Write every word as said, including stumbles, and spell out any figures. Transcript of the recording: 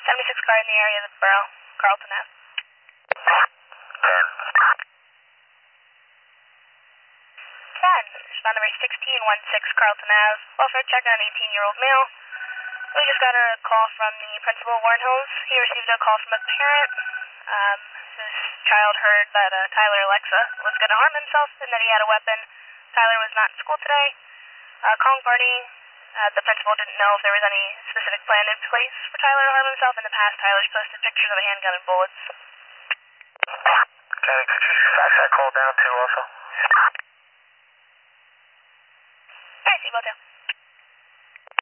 seventy-six car in the area of the borough, Carlton Ave. ten. ten. Respond number sixteen one six Carlton Ave. Welfare check on an eighteen-year-old male. We just got a call from the principal of Warren Hills. He received a call from a parent. Um, his child heard that uh, Tyler Alexa was going to harm himself and that he had a weapon. Tyler was not in school today. Uh, calling party. Uh, the principal didn't know if there was any specific plan in place for Tyler to harm himself. In the past, Tyler's posted pictures of a handgun and bullets. Kenny, could you fax that call down too also? Alright, see you both.